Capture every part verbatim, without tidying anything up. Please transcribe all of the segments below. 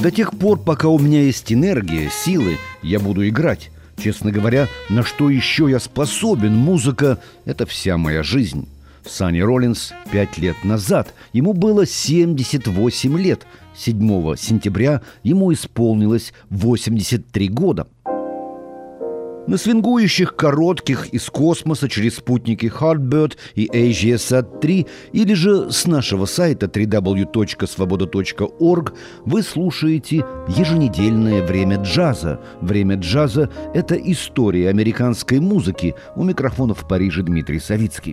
До тех пор, пока у меня есть энергия, силы, я буду играть. Честно говоря, на что еще я способен? Музыка – это вся моя жизнь. Санни Роллинс пять лет назад. Ему было семьдесят восемь лет. седьмого сентября ему исполнилось восемьдесят три года. На свингующих коротких из космоса через спутники Hardbird и AsiaSat три или же с нашего сайта дабл ю дабл ю дабл ю точка свобода точка орг вы слушаете еженедельное «Время джаза». «Время джаза» — это история американской музыки. У микрофона в Париже Дмитрий Савицкий.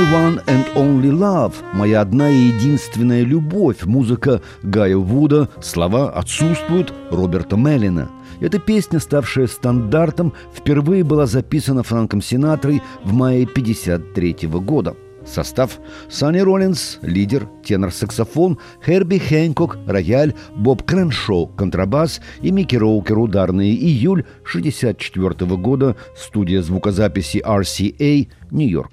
One and Only Love, моя одна и единственная любовь, музыка Гая Вуда, слова отсутствуют Роберта Меллина. Эта песня, ставшая стандартом, впервые была записана Фрэнком Синатрой в мае пятьдесят третьего года. Состав: Санни Роллинс – лидер, тенор-саксофон, Херби Хэнкок – рояль, Боб Креншоу – контрабас и Микки Роукер – ударные. Июль шестьдесят четвертого года, студия звукозаписи ар си эй, Нью-Йорк.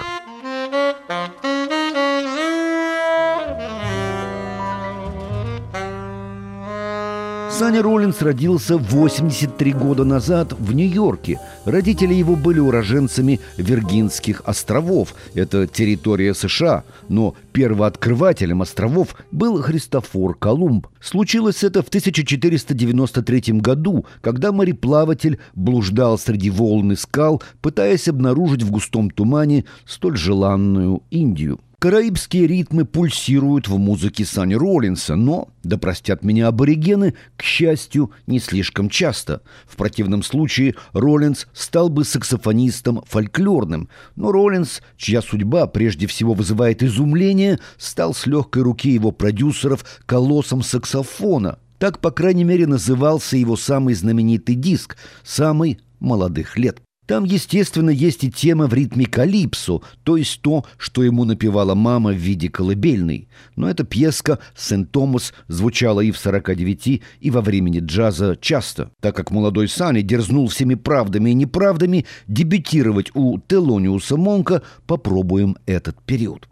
Санни Роллинс родился восемьдесят три года назад в Нью-Йорке. Родители его были уроженцами Виргинских островов. Это территория США. Но первооткрывателем островов был Христофор Колумб. Случилось это в тысяча четыреста девяносто третьем году, когда мореплаватель блуждал среди волн и скал, пытаясь обнаружить в густом тумане столь желанную Индию. Караибские ритмы пульсируют в музыке Санни Роллинса, но, да простят меня аборигены, к счастью, не слишком часто. В противном случае Роллинс стал бы саксофонистом фольклорным. Но Роллинс, чья судьба прежде всего вызывает изумление, стал с легкой руки его продюсеров колоссом саксофона. Так, по крайней мере, назывался его самый знаменитый диск «Самый молодых лет». Там, естественно, есть и тема в ритме калипсо, то есть то, что ему напевала мама в виде колыбельной. Но эта пьеска «Сент-Томас» звучала и в сорока девяти, и во времени джаза часто, так как молодой Санни дерзнул всеми правдами и неправдами дебютировать у Телониуса Монка. Попробуем этот период.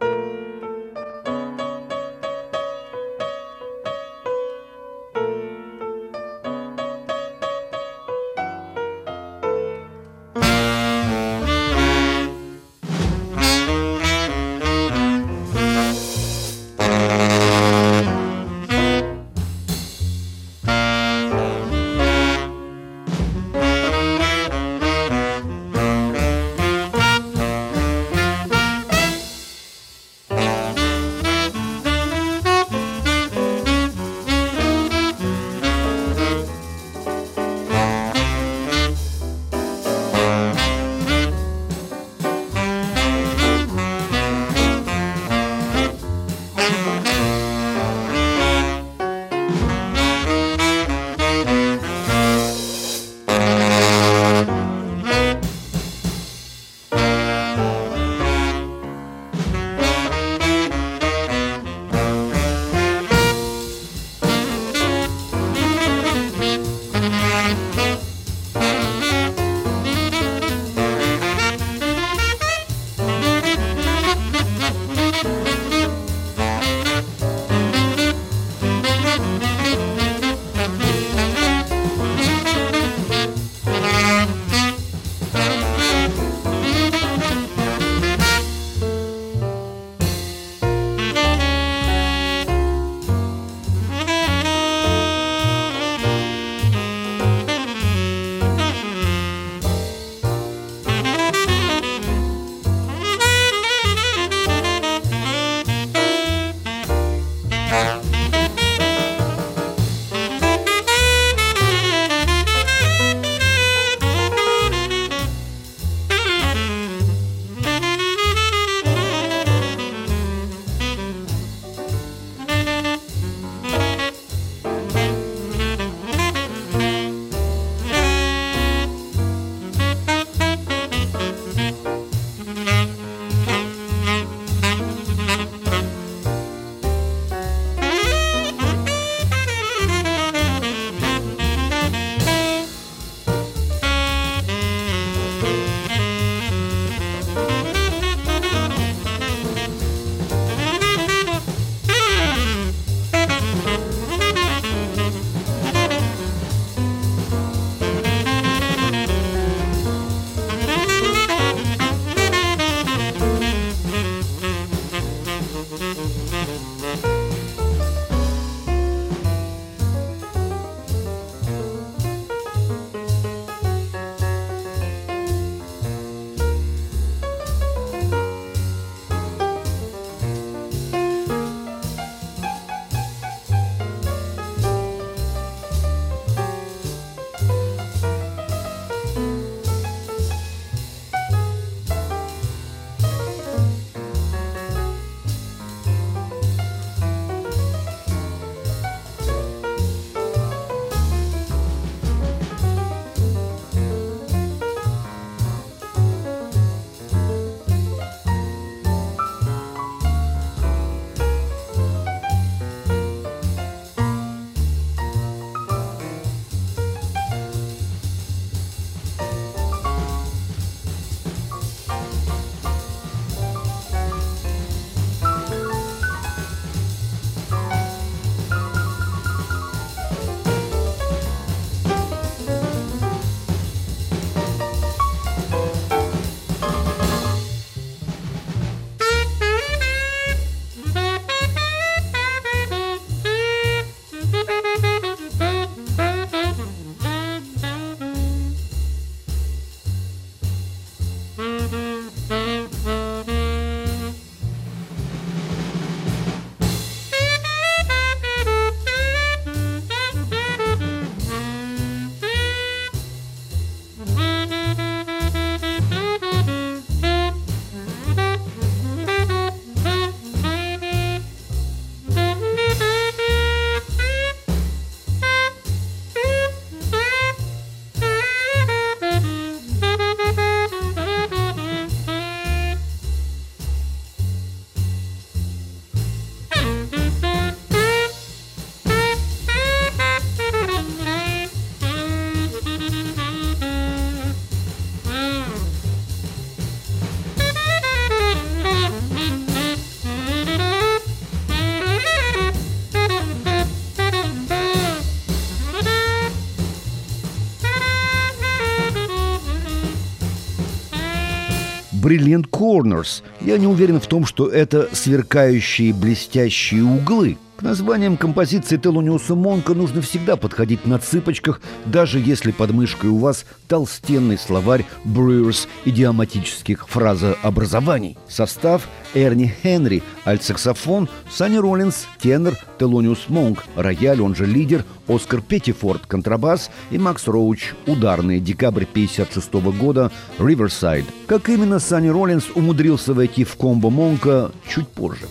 Brilliant Corners. Я не уверен в том, что это сверкающие блестящие углы. К названиям композиции Телониуса Монка нужно всегда подходить на цыпочках, даже если под мышкой у вас толстенный словарь Брюерс идиоматических фразообразований. Состав: Эрни Хенри, альтсаксофон, Санни Роллинс, тенор, Телониус Монк, рояль, он же лидер, Оскар Петтифорд, контрабас и Макс Роуч, ударные, декабрь пятьдесят шестого года, Риверсайд. Как именно Санни Роллинс умудрился войти в комбо Монка, чуть позже.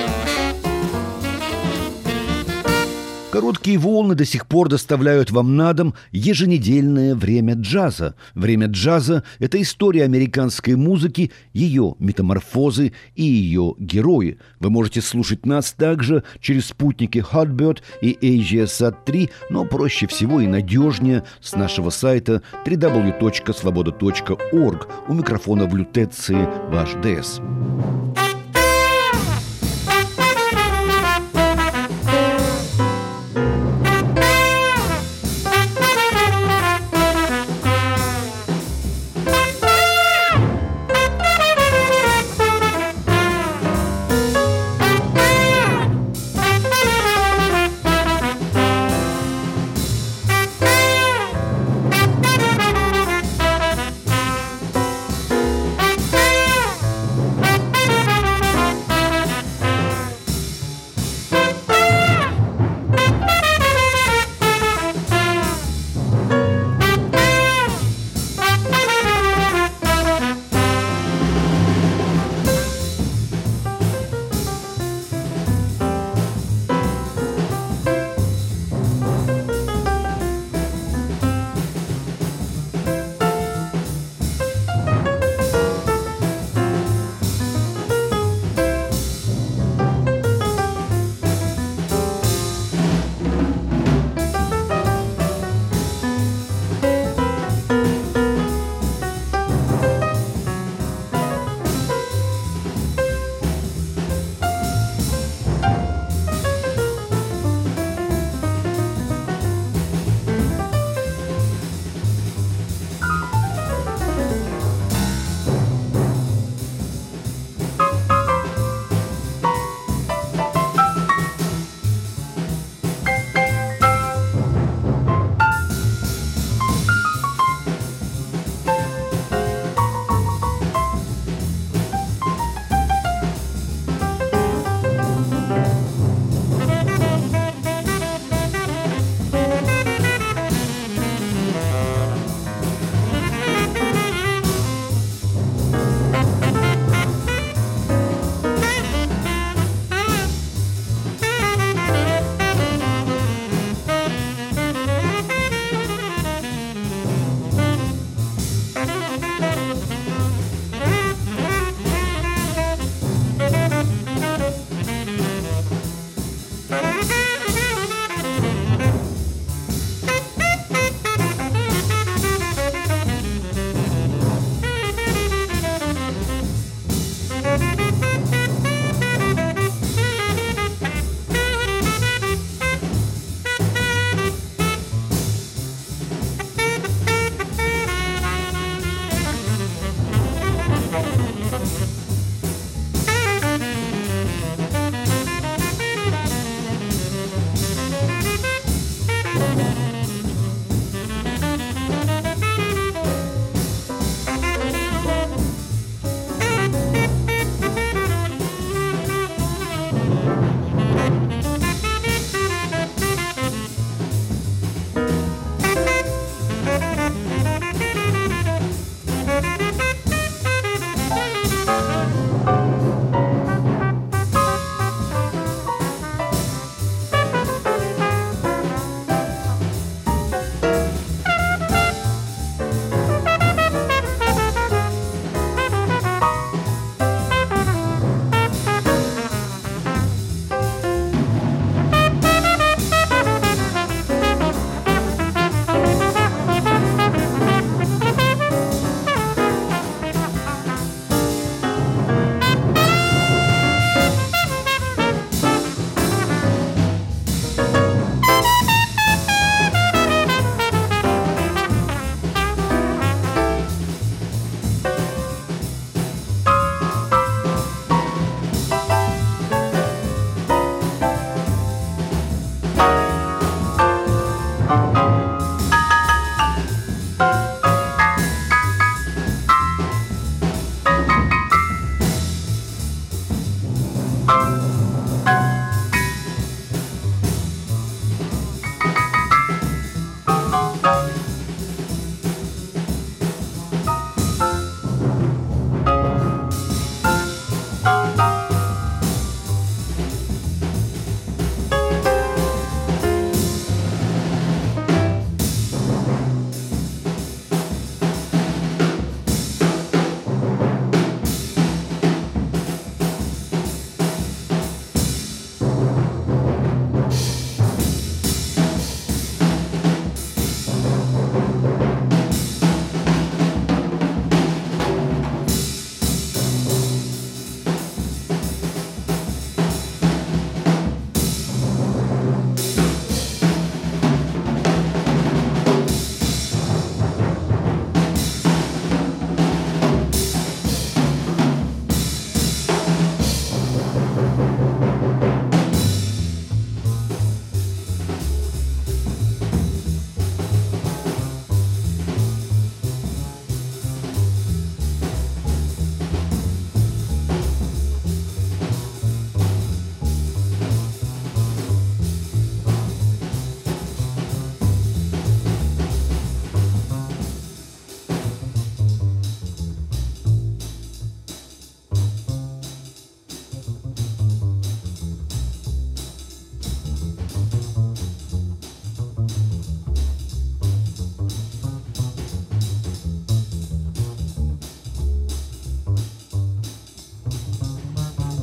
Короткие волны до сих пор доставляют вам на дом еженедельное время джаза. Время джаза – это история американской музыки, ее метаморфозы и ее герои. Вы можете слушать нас также через спутники Hotbird и AsiaSat три, но проще всего и надежнее с нашего сайта дабл ю дабл ю дабл ю точка свобода точка орг. У микрофона в Лютеции ваш ДС.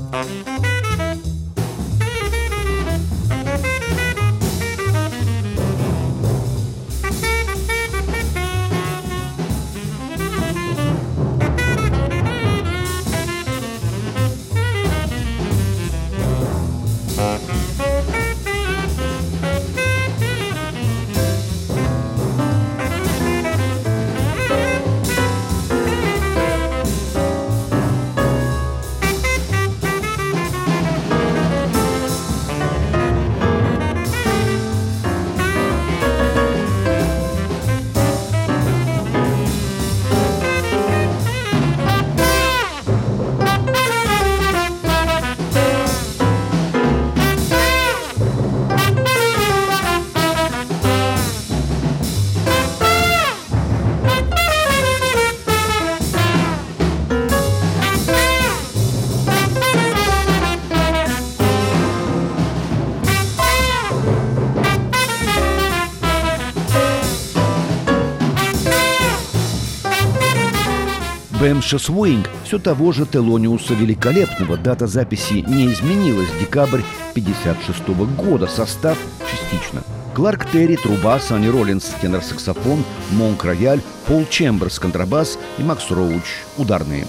Бэмша Свинг все того же Телониуса Великолепного. Дата записи не изменилась. Декабрь пятьдесят шестого года. Состав частично. Кларк Терри, труба, Санни Роллинс, тенор-саксофон, Монк рояль, Пол Чемберс, контрабас и Макс Роуч, ударные.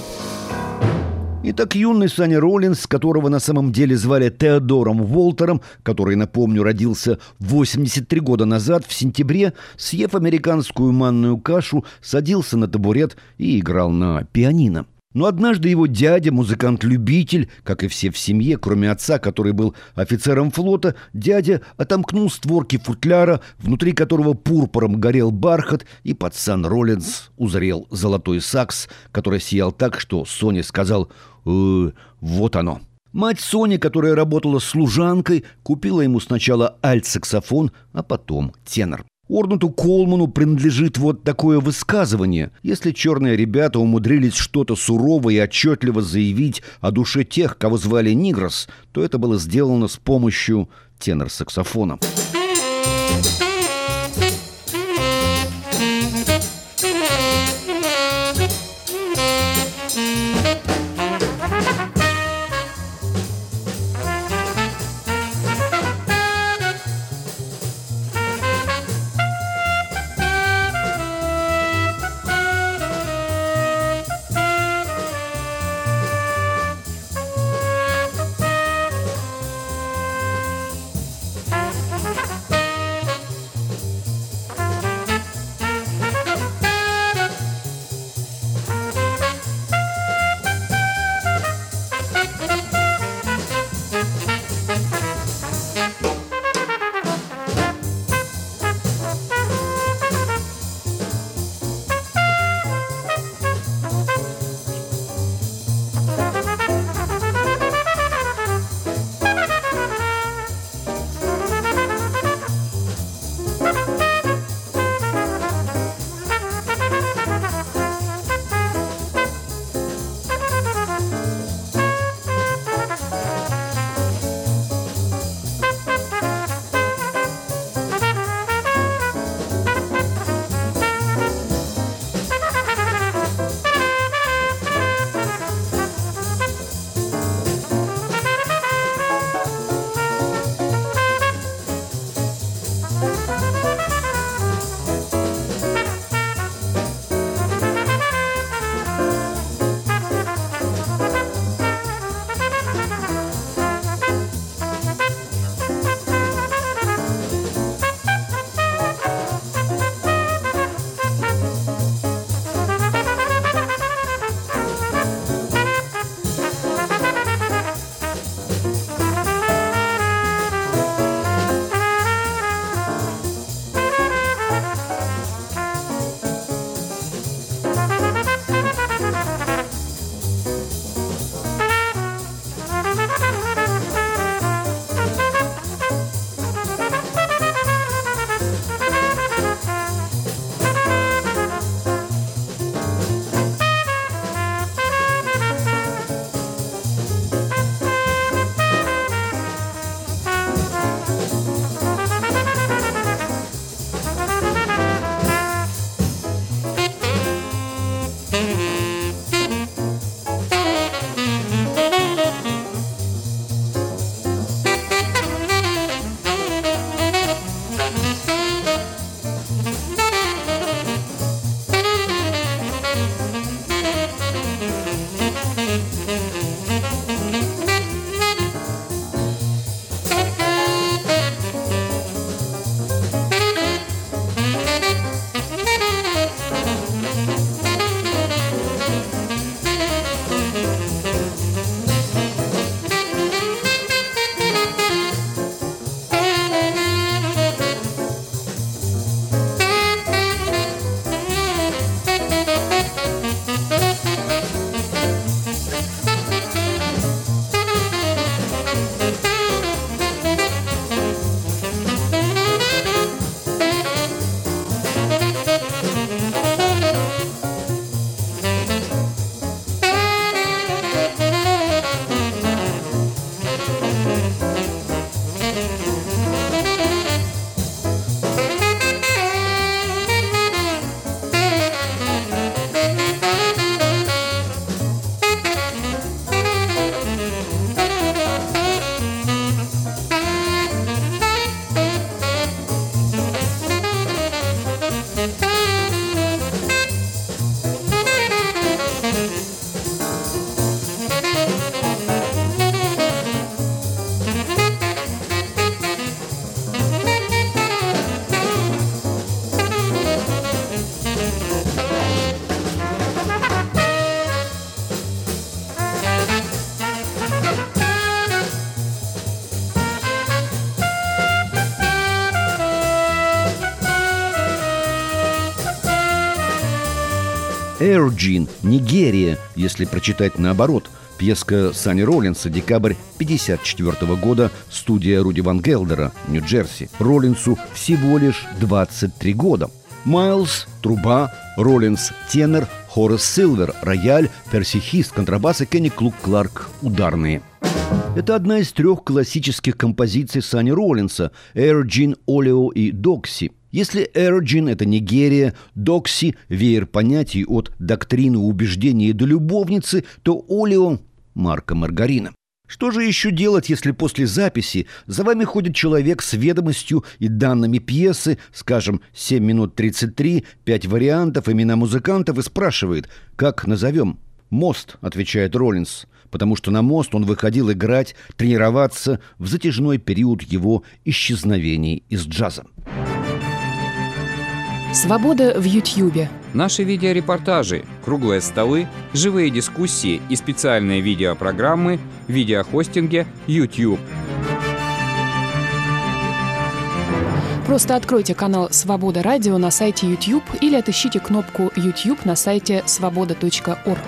Итак, юный Санни Роллинс, которого на самом деле звали Теодором Уолтером, который, напомню, родился восемьдесят три года назад, в сентябре, съев американскую манную кашу, садился на табурет и играл на пианино. Но однажды его дядя, музыкант-любитель, как и все в семье, кроме отца, который был офицером флота, дядя отомкнул створки футляра, внутри которого пурпуром горел бархат, и пацан Роллинс узрел золотой сакс, который сиял так, что Соня сказал «Э, вот оно». Мать Сони, которая работала служанкой, купила ему сначала альт-саксофон, а потом тенор. Орнуту Колману принадлежит вот такое высказывание: если черные ребята умудрились что-то сурово и отчетливо заявить о душе тех, кого звали Нигрос, то это было сделано с помощью тенор-саксофона. Air Gin, Нигерия, если прочитать наоборот. Пьеска Санни Роллинса, декабрь пятьдесят четвёртого года, студия Руди Ван Гелдера, Нью-Джерси. Роллинсу всего лишь двадцать три года. Майлз – труба, Роллинс – тенор, Хорас Силвер – рояль, Перси Хист – контрабас и Кенни Клук Кларк – ударные. Это одна из трех классических композиций Санни Роллинса – Air Gin, Олео и Докси. Если Air Gin – это Нигерия, Докси – веер понятий от доктрины убеждения до любовницы, то Олео – марка маргарина. Что же еще делать, если после записи за вами ходит человек с ведомостью и данными пьесы, скажем, семь минут тридцать три, пять вариантов, имена музыкантов и спрашивает, как назовем? «Мост», – отвечает Роллинс, потому что на мост он выходил играть, тренироваться в затяжной период его исчезновений из джаза. Свобода в Ютьюбе. Наши видеорепортажи, круглые столы, живые дискуссии и специальные видеопрограммы в видеохостинге YouTube. Просто откройте канал «Свобода Радио» на сайте YouTube или отыщите кнопку YouTube на сайте свобода точка орг.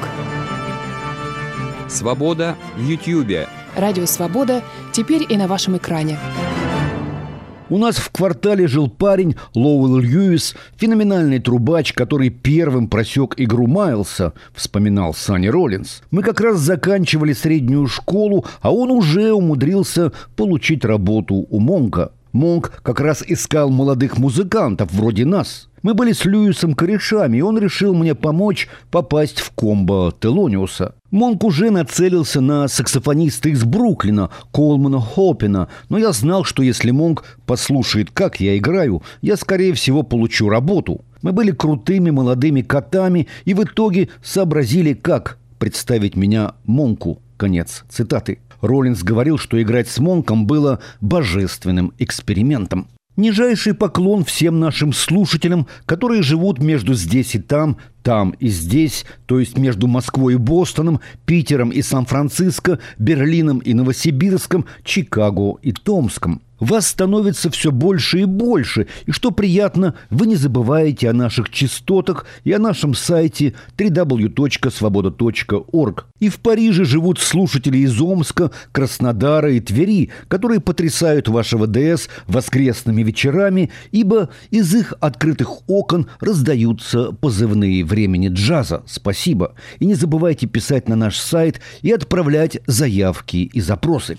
Свобода в Ютьюбе. Радио «Свобода» теперь и на вашем экране. У нас в квартале жил парень Лоуэлл Льюис, феноменальный трубач, который первым просек игру Майлса, вспоминал Санни Роллинс. Мы как раз заканчивали среднюю школу, а он уже умудрился получить работу у Монка. Монк как раз искал молодых музыкантов вроде нас. Мы были с Льюисом корешами, и он решил мне помочь попасть в комбо Телониуса. Монк уже нацелился на саксофониста из Бруклина, Колмана Хоппина, но я знал, что если Монк послушает, как я играю, я, скорее всего, получу работу. Мы были крутыми молодыми котами и в итоге сообразили, как представить меня Монку. Конец цитаты. Роллинс говорил, что играть с Монком было божественным экспериментом. Нижайший поклон всем нашим слушателям, которые живут между здесь и там, там и здесь, то есть между Москвой и Бостоном, Питером и Сан-Франциско, Берлином и Новосибирском, Чикаго и Томском. Вас становится все больше и больше, и, что приятно, вы не забываете о наших частотах и о нашем сайте дабл ю дабл ю дабл ю точка свобода точка орг. И в Париже живут слушатели из Омска, Краснодара и Твери, которые потрясают ваше ВДС воскресными вечерами, ибо из их открытых окон раздаются позывные времени джаза. Спасибо. И не забывайте писать на наш сайт и отправлять заявки и запросы.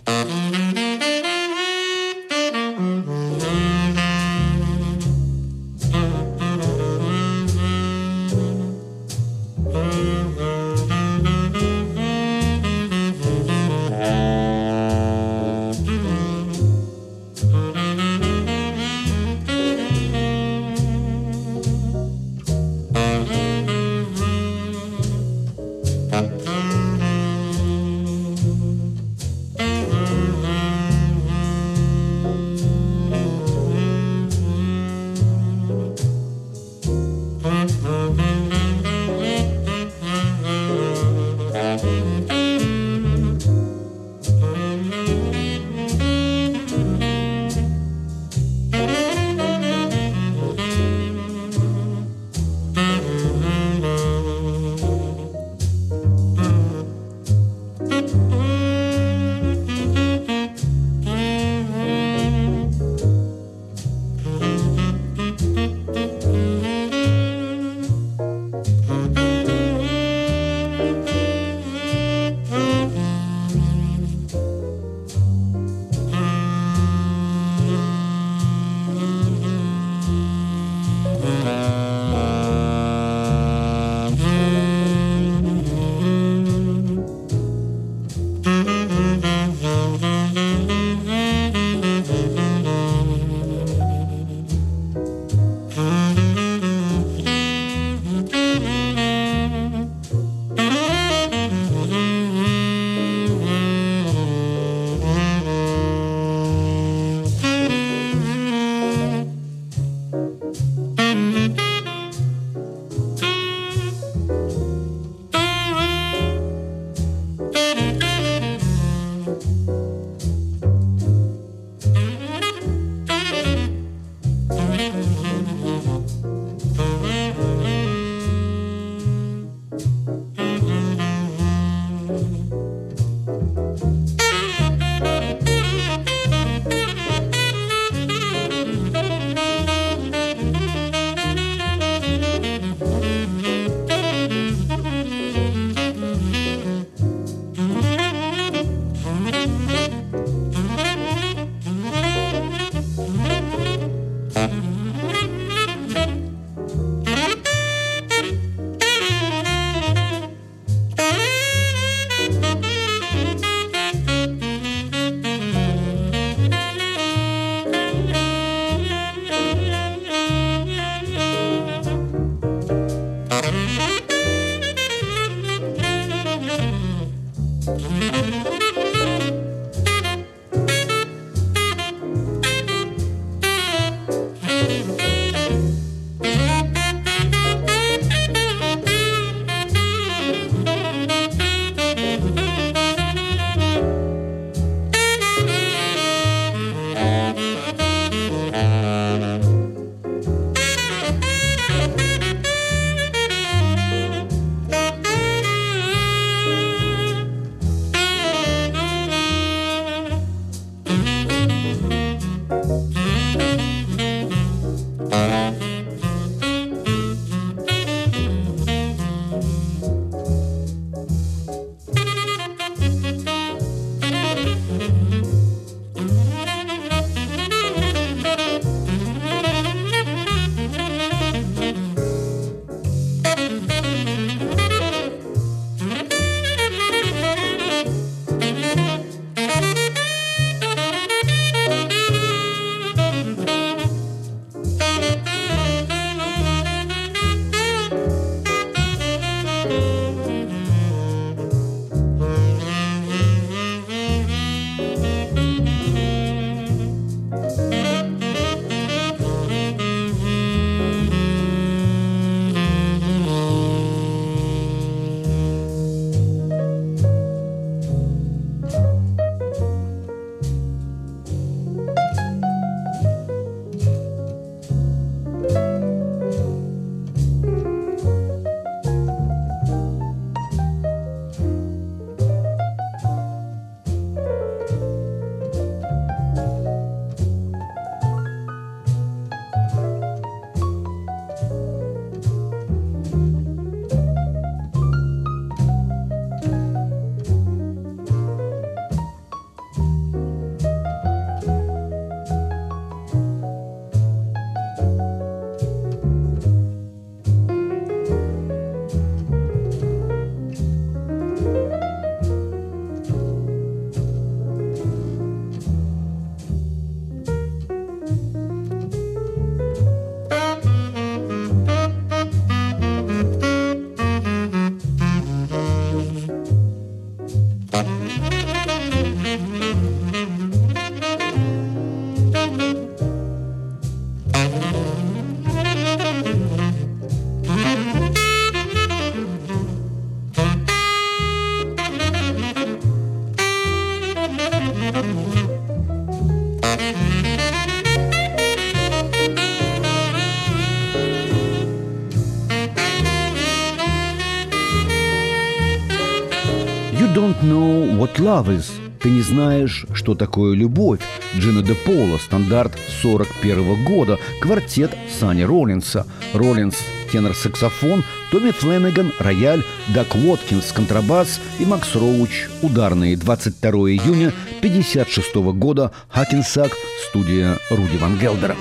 don't know what love is. Ты не знаешь, что такое любовь. Джино де Поло, стандарт сорок первого года, квартет Санни Роллинса. Роллинс – тенор-саксофон, Томми Фленнеган – рояль, Дак Уоткинс – контрабас и Макс Роуч – ударные. двадцать второго июня пятьдесят шестого года, Хакенсак, студия Руди Ван Гелдера.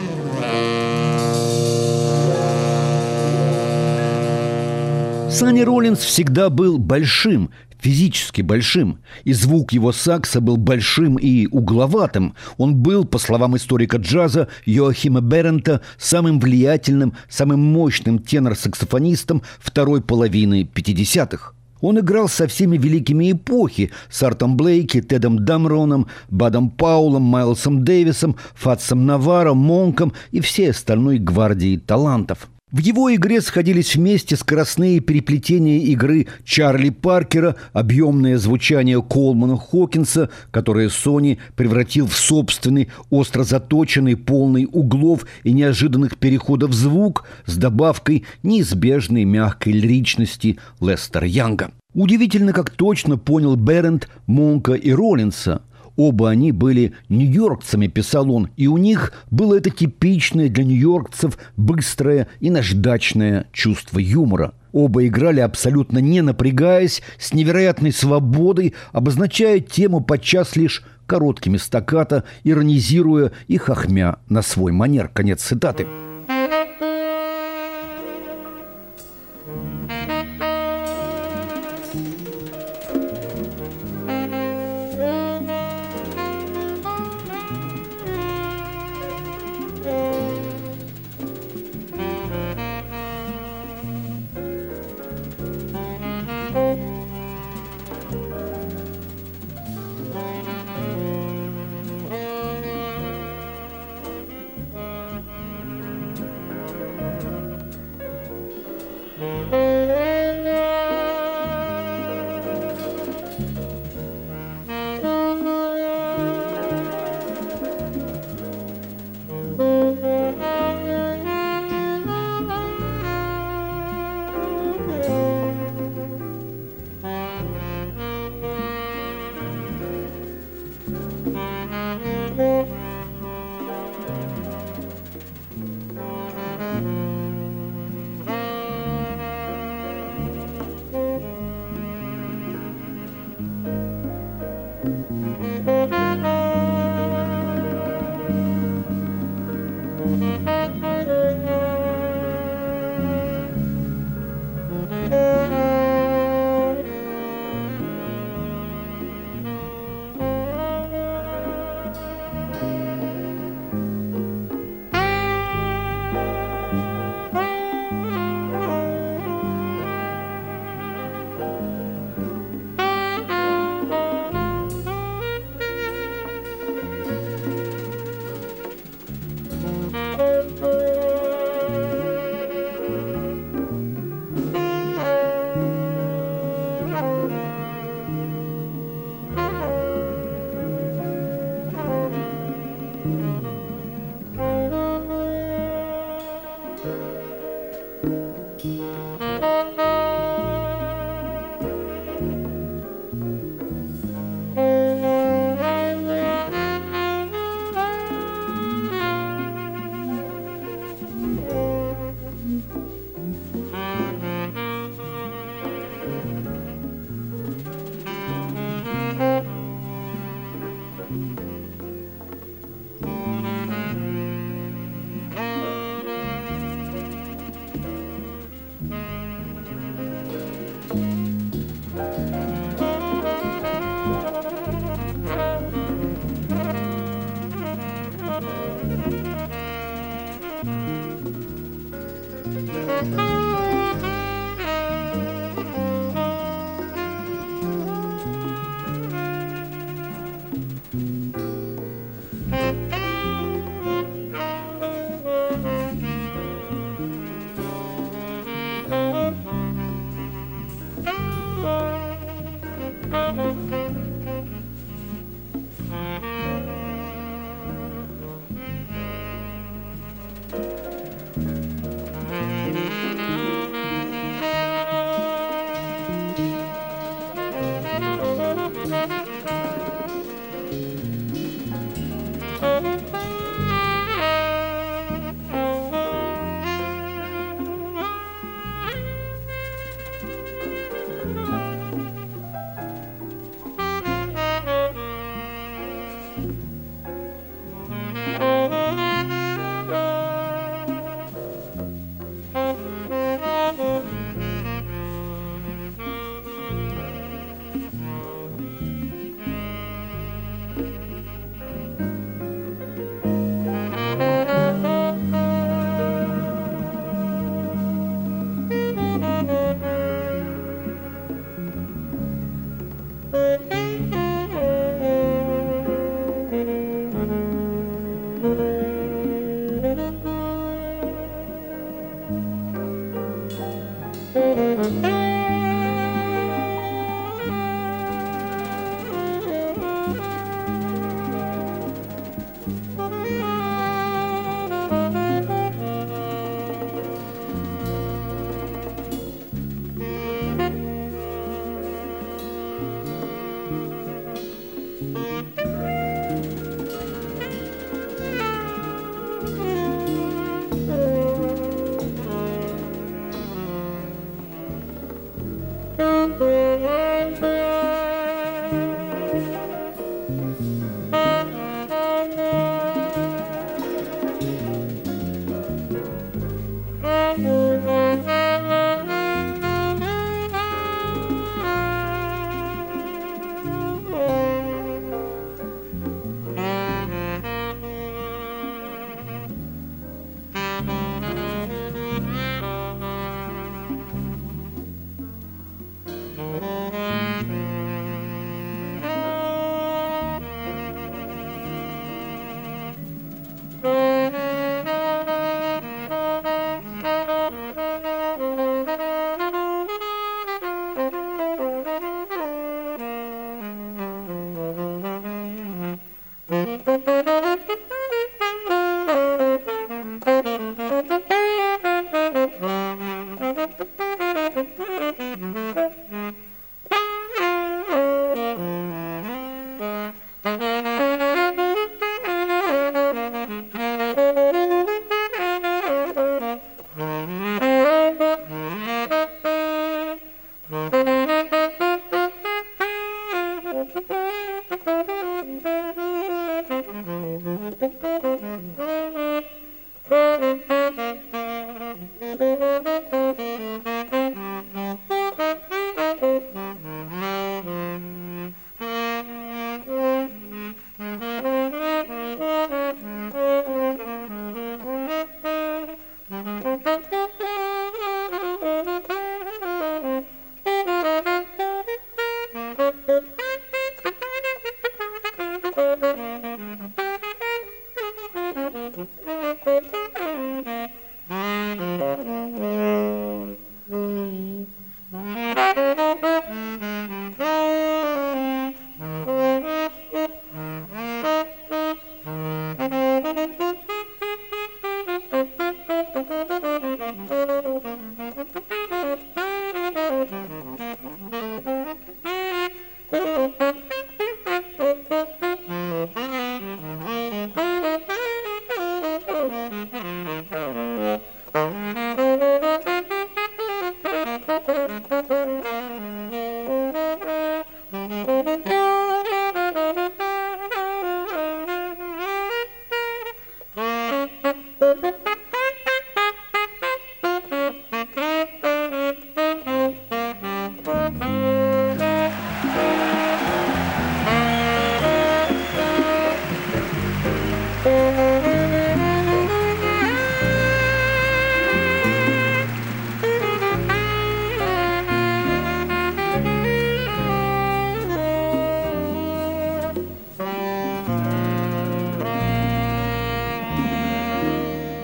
Санни Роллинс всегда был большим, физически большим, и звук его сакса был большим и угловатым. Он был, по словам историка джаза Йоахима Берента, самым влиятельным, самым мощным тенор-саксофонистом второй половины пятидесятых. Он играл со всеми великими эпохи – с Артом Блейки, Тедом Дамроном, Бадом Паулом, Майлсом Дэвисом, Фатсом Наваро, Монком и всей остальной гвардией талантов. В его игре сходились вместе скоростные переплетения игры Чарли Паркера, объемное звучание Колмана Хокинса, которое Сони превратил в собственный, остро заточенный, полный углов и неожиданных переходов звук с добавкой неизбежной мягкой лиричности Лестера Янга. Удивительно, как точно понял Берент Монка и Роллинса. Оба они были нью-йоркцами, писал он, и у них было это типичное для нью-йоркцев быстрое и наждачное чувство юмора. Оба играли абсолютно не напрягаясь, с невероятной свободой, обозначая тему подчас лишь короткими стаккато, иронизируя и хохмя на свой манер. Конец цитаты.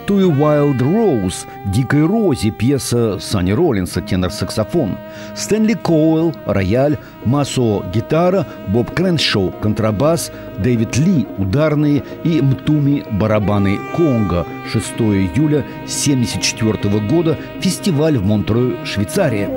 знаменитую «Wild Rose» «Дикой розе» пьеса Санни Роллинса, тенор-саксофон, Стэнли Коуэлл – рояль, Масо – гитара, Боб Креншоу – контрабас, Дэвид Ли – ударные и Мтуми – барабаны конго. шестого июля тысяча девятьсот семьдесят четвёртого года. Фестиваль в Монтрeux, Швейцария.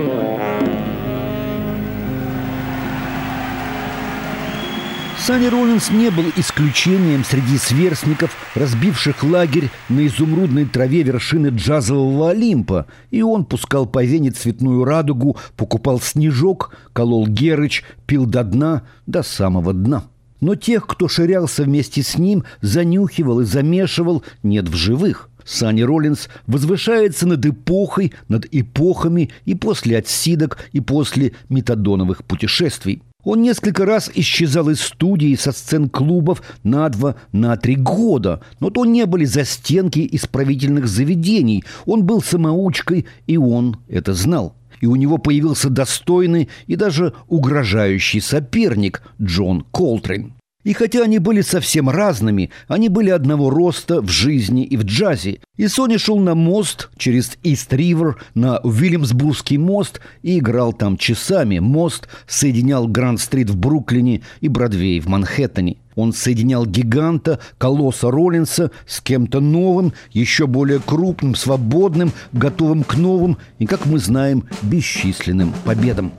Санни Роллинс не был исключением среди сверстников, разбивших лагерь на изумрудной траве вершины джазового Олимпа. И он пускал по вене цветную радугу, покупал снежок, колол герыч, пил до дна, до самого дна. Но тех, кто ширялся вместе с ним, занюхивал и замешивал, нет в живых. Санни Роллинс возвышается над эпохой, над эпохами и после отсидок, и после метадоновых путешествий. Он несколько раз исчезал из студии, со сцен клубов на два, на три года. Но то не были застенки исправительных заведений. Он был самоучкой, и он это знал. И у него появился достойный и даже угрожающий соперник Джон Колтрейн. И хотя они были совсем разными, они были одного роста в жизни и в джазе. И Сонни шел на мост через Ист-Ривер, на Уильямсбургский мост, и играл там часами. Мост соединял Гранд-стрит в Бруклине и Бродвей в Манхэттене. Он соединял гиганта, колосса Роллинса с кем-то новым, еще более крупным, свободным, готовым к новым и, как мы знаем, бесчисленным победам.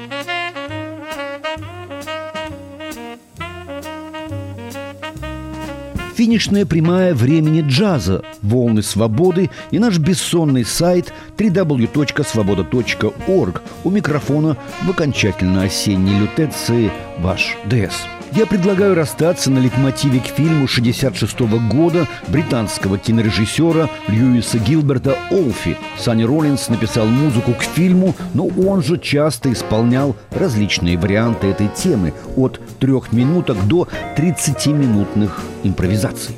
Финишная прямая времени джаза, волны свободы и наш бессонный сайт дабл ю дабл ю дабл ю точка свобода точка орг. У микрофона в окончательно осенней лютеции ваш ДС. Я предлагаю расстаться на лейтмотиве к фильму шестьдесят шестого года британского кинорежиссера Льюиса Гилберта «Олфи». Санни Роллинс написал музыку к фильму, но он же часто исполнял различные варианты этой темы, от трех минуток до тридцатиминутных импровизаций.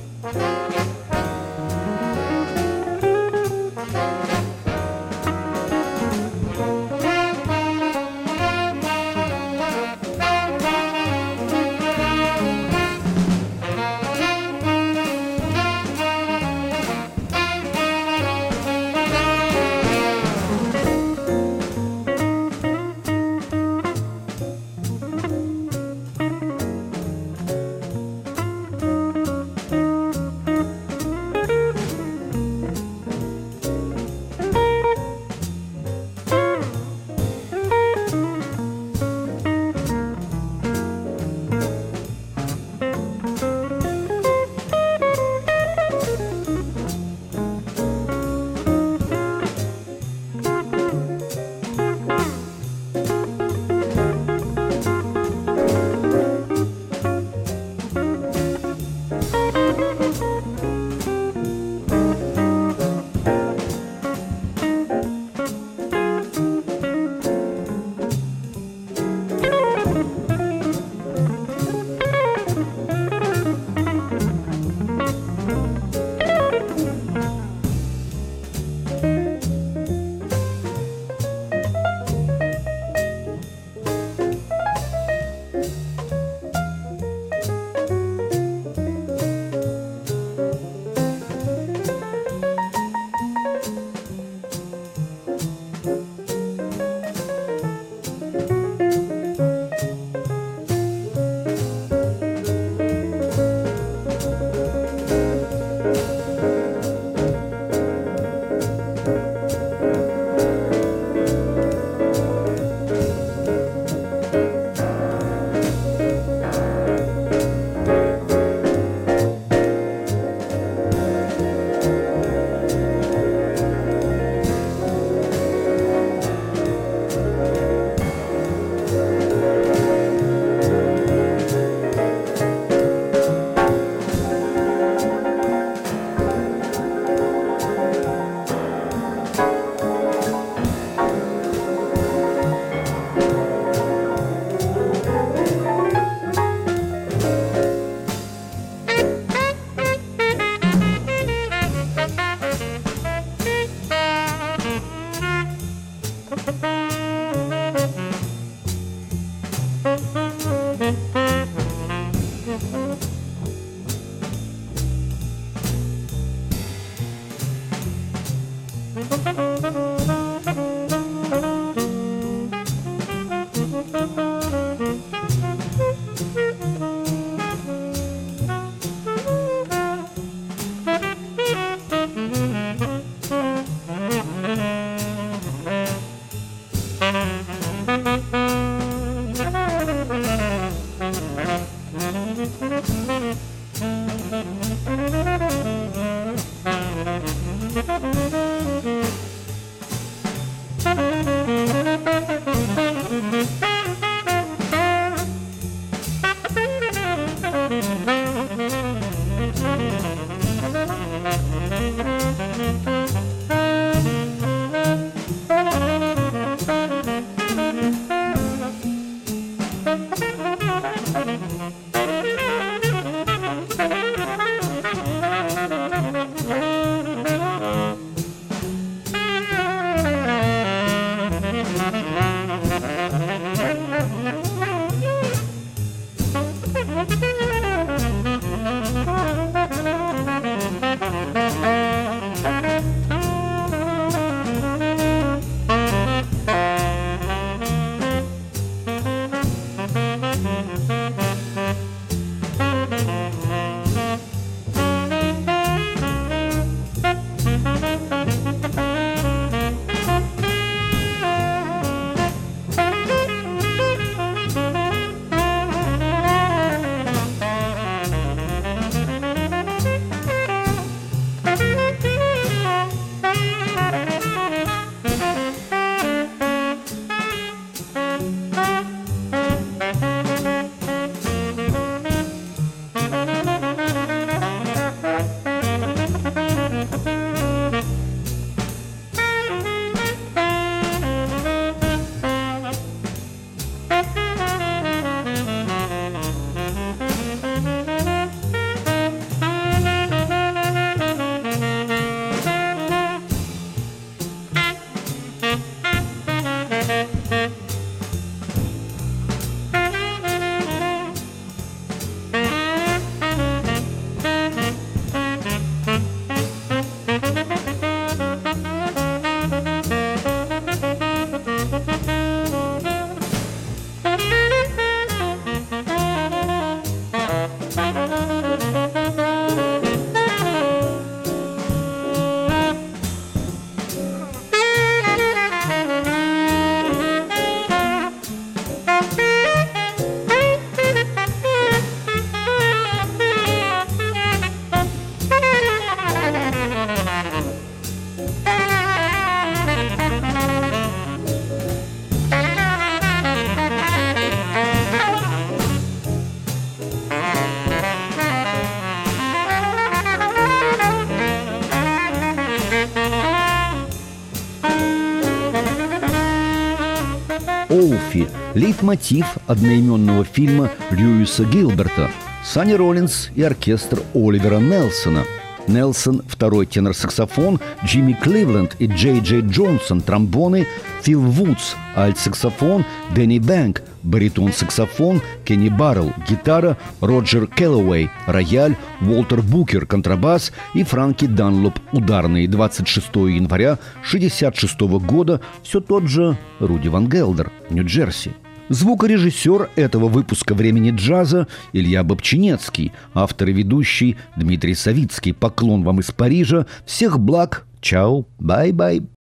Олфи – лейтмотив одноименного фильма Льюиса Гилберта, Санни Роллинс и оркестр Оливера Нельсона. Нельсон – второй тенор-саксофон, Джимми Кливленд и Джей Джей Джонсон – тромбоны, Фил Вудс – альт-саксофон, Дэнни Бэнк – баритон-саксофон, Кенни Баррелл – гитара, Роджер Келлоуэй – рояль, Уолтер Букер – контрабас и Франки Данлоп – ударные. двадцать шестого января шестьдесят шестого года все тот же Руди Ван Гелдер, Нью-Джерси. Звукорежиссер этого выпуска «Времени джаза» Илья Бобчинецкий, автор и ведущий Дмитрий Савицкий. Поклон вам из Парижа. Всех благ. Чао. Бай-бай.